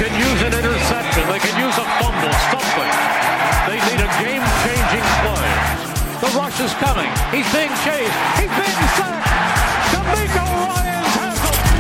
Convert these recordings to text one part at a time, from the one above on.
can use an interception. They can use a fumble, something. They need a game-changing play. The rush is coming. He's being chased. He's being sacked. D'Amico Ryans has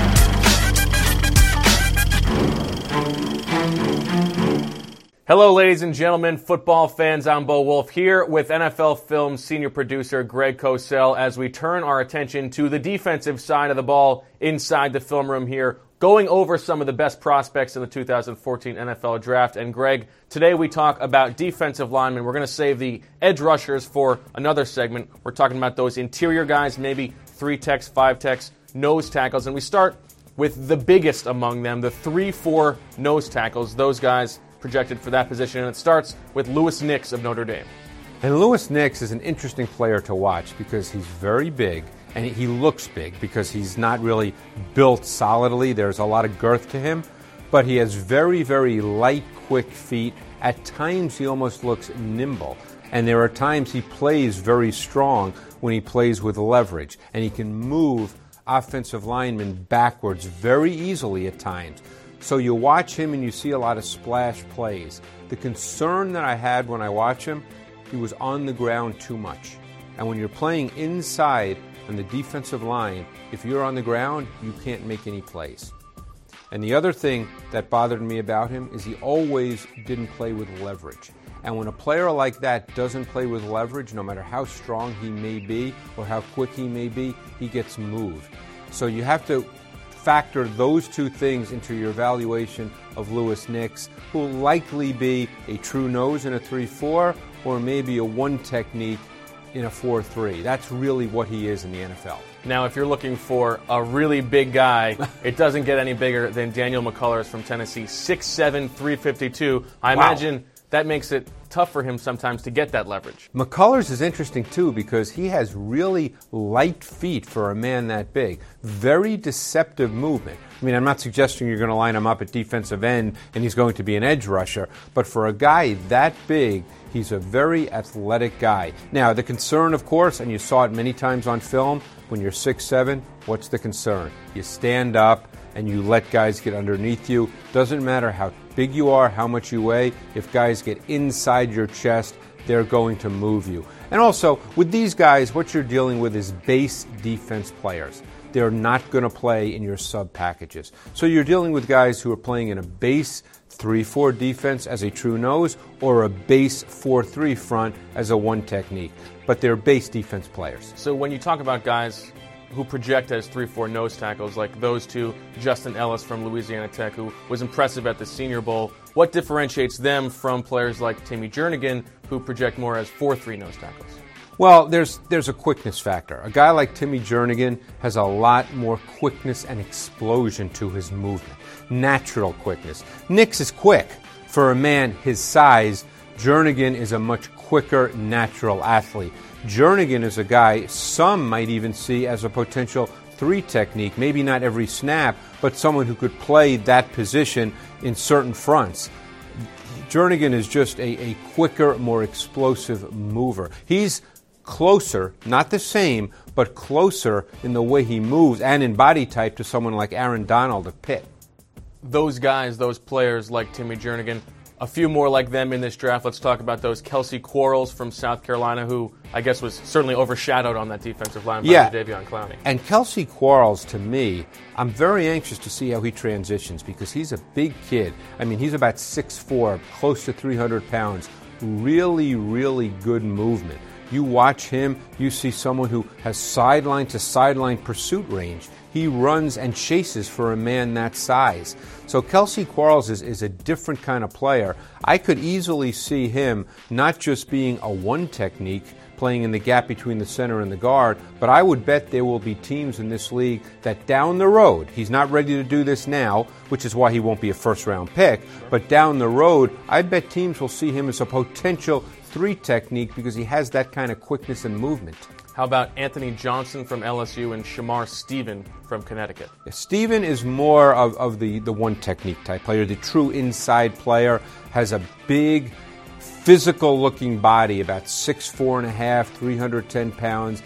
him. Hello, ladies and gentlemen, football fans. I'm Bo Wolf here with NFL Films senior producer Greg Cosell as we turn our attention to the defensive side of the ball inside the film room here, going over some of the best prospects in the 2014 NFL Draft. And Greg, today we talk about defensive linemen. We're going to save the edge rushers for another segment. We're talking about those interior guys, maybe 3 techs, 5 techs, nose tackles. And we start with the biggest among them, the 3-4 nose tackles, those guys projected for that position. And it starts with Louis Nix of Notre Dame. And Louis Nix is an interesting player to watch because he's very big. And he looks big because he's not really built solidly. There's a lot of girth to him. But he has very, very light, quick feet. At times, he almost looks nimble. And there are times he plays very strong when he plays with leverage. And he can move offensive linemen backwards very easily at times. So you watch him and you see a lot of splash plays. The concern that I had when I watch him, he was on the ground too much. And when you're playing inside on the defensive line, if you're on the ground, you can't make any plays. And the other thing that bothered me about him is he always didn't play with leverage. And when a player like that doesn't play with leverage, no matter how strong he may be or how quick he may be, he gets moved. So you have to factor those two things into your evaluation of Louis Nix, who will likely be a true nose in a 3-4 or maybe a one technique in a 4-3. That's really what he is in the NFL. Now, if you're looking for a really big guy, it doesn't get any bigger than Daniel McCullers from Tennessee, 6'7", 352. I imagine that makes it tough for him sometimes to get that leverage. McCullers is interesting, too, because he has really light feet for a man that big. Very deceptive movement. I mean, I'm not suggesting you're going to line him up at defensive end and he's going to be an edge rusher, but for a guy that big, he's a very athletic guy. Now, the concern, of course, and you saw it many times on film, when you're 6'7", what's the concern? You stand up and you let guys get underneath you. Doesn't matter how big you are, how much you weigh. If guys get inside your chest, they're going to move you. And also, with these guys, what you're dealing with is base defense players. They're not going to play in your sub packages. So you're dealing with guys who are playing in a base 3-4 defense as a true nose or a base 4-3 front as a one technique. But they're base defense players. So when you talk about guys who project as 3-4 nose tackles, like those two, Justin Ellis from Louisiana Tech, who was impressive at the Senior Bowl, what differentiates them from players like Timmy Jernigan, who project more as 4-3 nose tackles? Well, there's a quickness factor. A guy like Timmy Jernigan has a lot more quickness and explosion to his movement. Natural quickness. Nix is quick. For a man his size, Jernigan is a much quicker, natural athlete. Jernigan is a guy some might even see as a potential 3 technique, maybe not every snap, but someone who could play that position in certain fronts. Jernigan is just a quicker, more explosive mover. He's closer, not the same, but closer in the way he moves and in body type to someone like Aaron Donald of Pitt. Those guys, those players like Timmy Jernigan, a few more like them in this draft. Let's talk about those. Kelsey Quarles from South Carolina, who I guess was certainly overshadowed on that defensive line by Jadeveon Clowney. And Kelsey Quarles, to me, I'm very anxious to see how he transitions because he's a big kid. I mean, he's about 6'4", close to 300 pounds. Really, really good movement. You watch him, you see someone who has sideline to sideline pursuit range. He runs and chases for a man that size. So Kelsey Quarles is a different kind of player. I could easily see him not just being a one technique, playing in the gap between the center and the guard, but I would bet there will be teams in this league that down the road, he's not ready to do this now, which is why he won't be a first-round pick, but down the road, I bet teams will see him as a potential 3 technique because he has that kind of quickness and movement. How about Anthony Johnson from LSU and Shamar Stephen from Connecticut? Stephen is more of the one technique type player, the true inside player, has a big, physical-looking body, about 6'4.5", 310 pounds.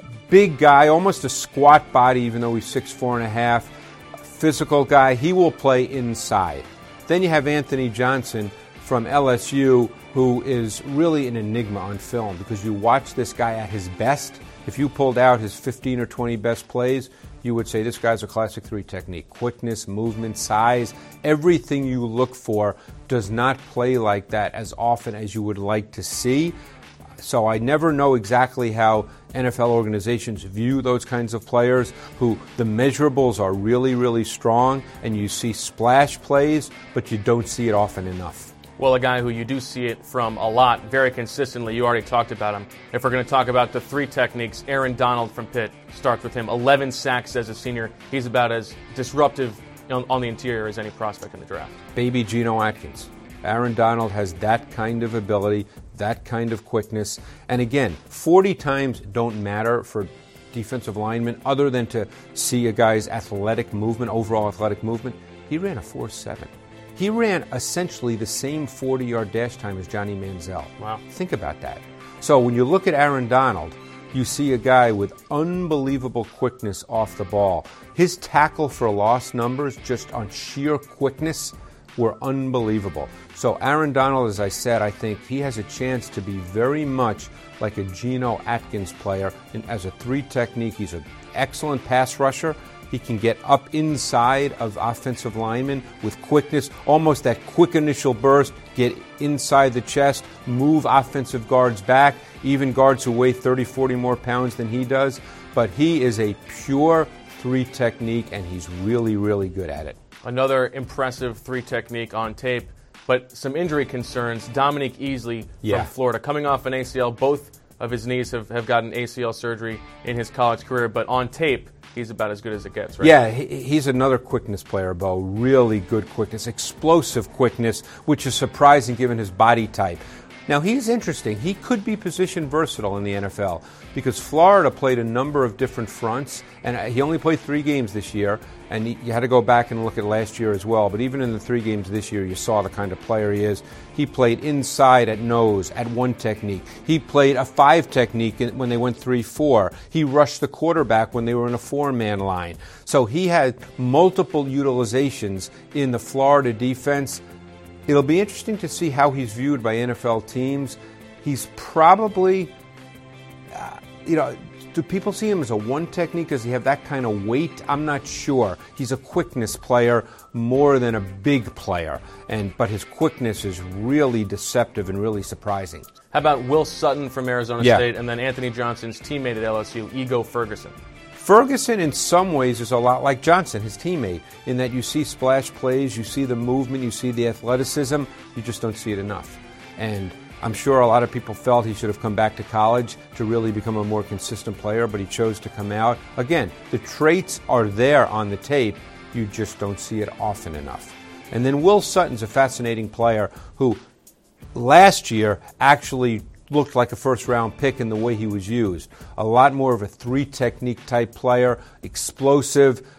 Big guy, almost a squat body, even though he's 6'4.5". Physical guy. He will play inside. Then you have Anthony Johnson from LSU, who is really an enigma on film because you watch this guy at his best. If you pulled out his 15 or 20 best plays, you would say this guy's a classic 3 technique. Quickness, movement, size, everything you look for does not play like that as often as you would like to see. So I never know exactly how NFL organizations view those kinds of players who the measurables are really, really strong and you see splash plays, but you don't see it often enough. Well, a guy who you do see it from a lot, very consistently, you already talked about him. If we're going to talk about the 3 techniques, Aaron Donald from Pitt starts with him. 11 sacks as a senior. He's about as disruptive on the interior as any prospect in the draft. Baby Geno Atkins. Aaron Donald has that kind of ability, that kind of quickness. And again, 40 times don't matter for defensive linemen other than to see a guy's athletic movement, overall athletic movement. He ran a 4.7. He ran essentially the same 40-yard dash time as Johnny Manziel. Wow. Think about that. So when you look at Aaron Donald, you see a guy with unbelievable quickness off the ball. His tackle for loss numbers, just on sheer quickness, were unbelievable. So Aaron Donald, as I said, I think he has a chance to be very much like a Geno Atkins player. And as a 3 technique, he's an excellent pass rusher. He can get up inside of offensive linemen with quickness, almost that quick initial burst, get inside the chest, move offensive guards back, even guards who weigh 30, 40 more pounds than he does. But he is a pure 3 technique, and he's really, really good at it. Another impressive 3 technique on tape, but some injury concerns. Dominique Easley from Florida, coming off an ACL. Both of his knees have gotten ACL surgery in his college career, but on tape, he's about as good as it gets, right? Yeah, he's another quickness player, Bo. Really good quickness, explosive quickness, which is surprising given his body type. Now, he's interesting. He could be position versatile in the NFL because Florida played a number of different fronts, and he only played 3 games this year, and you had to go back and look at last year as well. But even in the 3 games this year, you saw the kind of player he is. He played inside at nose at 1 technique. He played a 5 technique when they went 3-4. He rushed the quarterback when they were in a 4-man line. So he had multiple utilizations in the Florida defense. It'll be interesting to see how he's viewed by NFL teams. He's probably, do people see him as a 1 technique? Does he have that kind of weight? I'm not sure. He's a quickness player more than a big player, but his quickness is really deceptive and really surprising. How about Will Sutton from Arizona State, and then Anthony Johnson's teammate at LSU, Ego Ferguson? Ferguson, in some ways, is a lot like Johnson, his teammate, in that you see splash plays, you see the movement, you see the athleticism, you just don't see it enough. And I'm sure a lot of people felt he should have come back to college to really become a more consistent player, but he chose to come out. Again, the traits are there on the tape, you just don't see it often enough. And then Will Sutton's a fascinating player who last year actually looked like a first-round pick in the way he was used. A lot more of a 3 technique type player, explosive,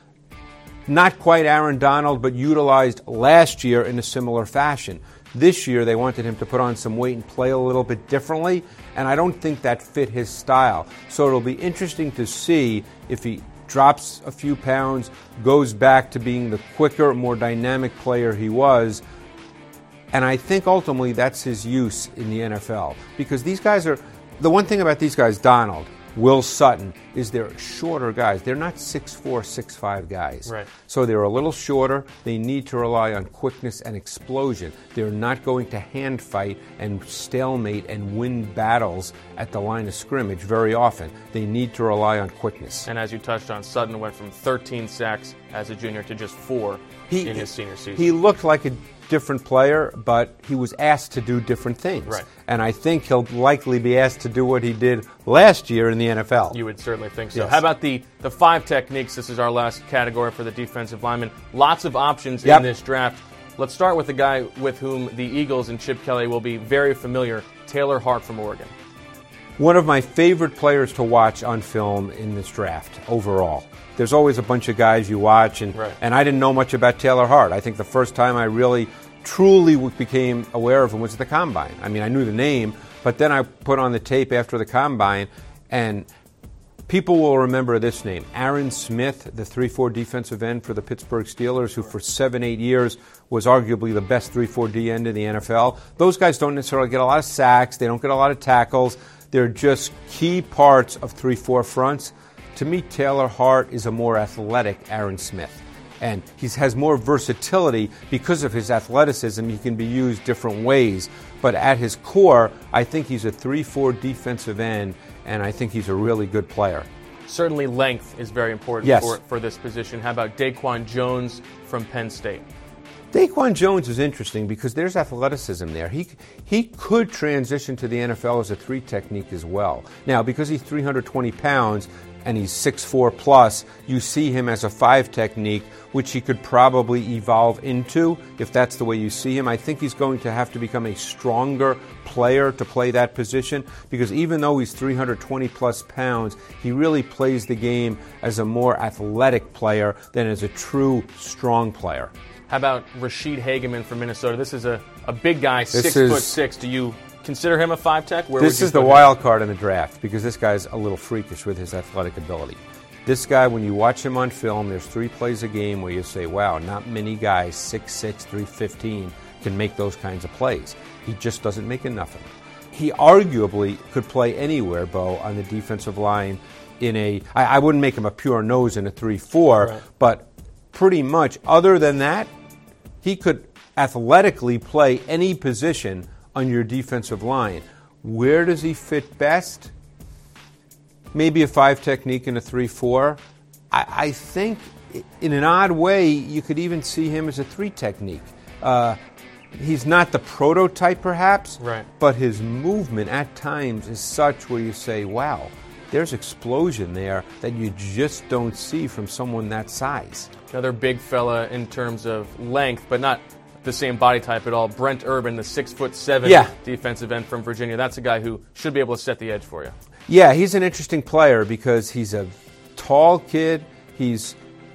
not quite Aaron Donald, but utilized last year in a similar fashion. This year they wanted him to put on some weight and play a little bit differently, and I don't think that fit his style. So it'll be interesting to see if he drops a few pounds, goes back to being the quicker, more dynamic player he was. And I think ultimately that's his use in the NFL. Because these guys are, the one thing about these guys, Donald, Will Sutton, is they're shorter guys. They're not 6'4", 6'5" guys. Right. So they're a little shorter. They need to rely on quickness and explosion. They're not going to hand fight and stalemate and win battles at the line of scrimmage very often. They need to rely on quickness. And as you touched on, Sutton went from 13 sacks as a junior to just 4 in his senior season. He looked like a different player, but he was asked to do different things. Right. And I think he'll likely be asked to do what he did last year in the NFL. You would certainly think so. Yes. How about the 5 techniques? This is our last category for the defensive lineman. Lots of options in this draft. Let's start with the guy with whom the Eagles and Chip Kelly will be very familiar, Taylor Hart from Oregon. One of my favorite players to watch on film in this draft overall. There's always a bunch of guys you watch, and I didn't know much about Taylor Hart. I think the first time I really, truly became aware of him was at the Combine. I mean, I knew the name, but then I put on the tape after the Combine, and People will remember this name, Aaron Smith, the 3-4 defensive end for the Pittsburgh Steelers, who for 7-8 years was arguably the best 3-4 D end in the NFL. Those guys don't necessarily get a lot of sacks. They don't get a lot of tackles. They're just key parts of 3-4 fronts. To me, Taylor Hart is a more athletic Aaron Smith. And he has more versatility because of his athleticism. He can be used different ways. But at his core, I think he's a 3-4 defensive end, and I think he's a really good player. Certainly length is very important for this position. How about Daquan Jones from Penn State? Daquan Jones is interesting because there's athleticism there. He could transition to the NFL as a 3 technique as well. Now, because he's 320 pounds and he's 6'4 plus, you see him as a 5 technique, which he could probably evolve into if that's the way you see him. I think he's going to have to become a stronger player to play that position because even though he's 320 plus pounds, he really plays the game as a more athletic player than as a true strong player. How about Rashid Hageman from Minnesota? This is a big guy, 6'6". Do you consider him a 5 tech? This is the wild card in the draft because this guy's a little freakish with his athletic ability. This guy, when you watch him on film, there's 3 plays a game where you say, wow, not many guys 6'6", 315 can make those kinds of plays. He just doesn't make enough of them. He arguably could play anywhere, Bo, on the defensive line in a, I wouldn't make him a pure nose in a 3-4, right, but pretty much other than that, he could athletically play any position on your defensive line. Where does he fit best? Maybe a 5 technique in a 3-4. I think in an odd way you could even see him as a 3 technique. He's not the prototype perhaps, right, but his movement at times is such where you say, wow, there's explosion there that you just don't see from someone that size. Another big fella in terms of length, but not the same body type at all. Brent Urban, the 6'7" defensive end from Virginia. That's a guy who should be able to set the edge for you. Yeah, he's an interesting player because he's a tall kid. He's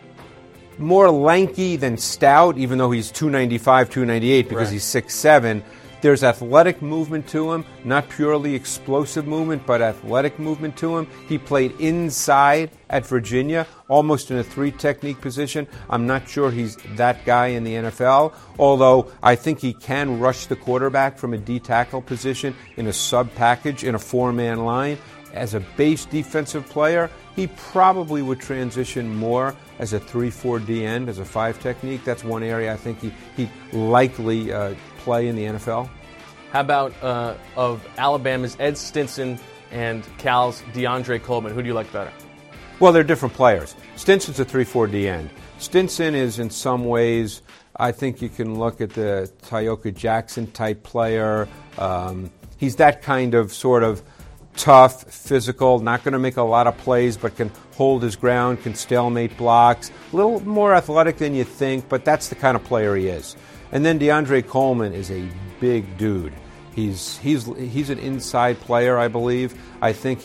more lanky than stout, even though he's 295, 298 because he's 6'7". There's athletic movement to him, not purely explosive movement, but athletic movement to him. He played inside at Virginia, almost in a 3 technique position. I'm not sure he's that guy in the NFL, although I think he can rush the quarterback from a D tackle position in a sub package in a 4-man line. As a base defensive player, he probably would transition more as a 3-4 D end, as a 5 technique. That's one area I think he'd likely play in the NFL. How about of Alabama's Ed Stinson and Cal's DeAndre Coleman? Who do you like better? Well, they're different players. Stinson's a 3-4 D end. Stinson is in some ways, I think you can look at the Tyoka Jackson type player. He's that kind of sort of tough, physical, not going to make a lot of plays, but can hold his ground, can stalemate blocks. A little more athletic than you think, but that's the kind of player he is. And then DeAndre Coleman is a big dude. He's an inside player, I believe. I think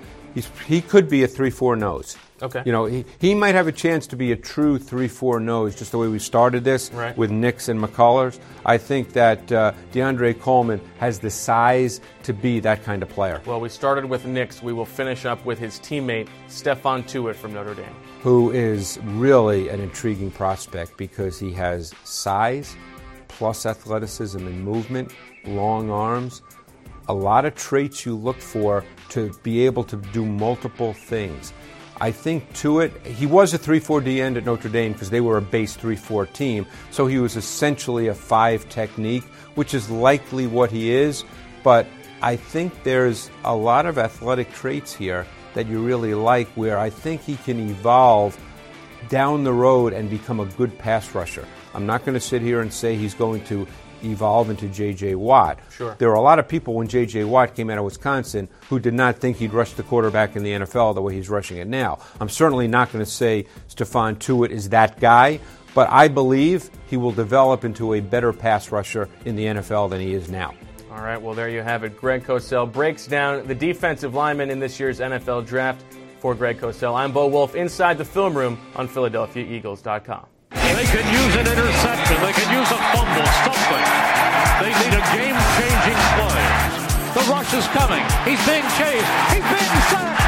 he could be a 3-4 nose. Okay. You know, he might have a chance to be a true 3-4 nose, just the way we started this with Nix and McCullers. I think that DeAndre Coleman has the size to be that kind of player. Well, we started with Nix. We will finish up with his teammate, Stephon Tuitt from Notre Dame, who is really an intriguing prospect because he has size plus athleticism and movement, long arms, a lot of traits you look for to be able to do multiple things. I think Tuitt, he was a 3-4 D end at Notre Dame because they were a base 3-4 team, so he was essentially a 5 technique, which is likely what he is, but I think there's a lot of athletic traits here that you really like where I think he can evolve down the road and become a good pass rusher. I'm not going to sit here and say he's going to evolve into J.J. Watt. Sure. There were a lot of people when J.J. Watt came out of Wisconsin who did not think he'd rush the quarterback in the NFL the way he's rushing it now. I'm certainly not going to say Stephon Tuitt is that guy, but I believe he will develop into a better pass rusher in the NFL than he is now. All right, well, there you have it. Greg Cosell breaks down the defensive linemen in this year's NFL Draft. For Greg Cosell, I'm Bo Wolf inside the film room on PhiladelphiaEagles.com. They can use an interception. They can use a fumble, something. They need a game-changing play. The rush is coming. He's being chased. He's being sacked.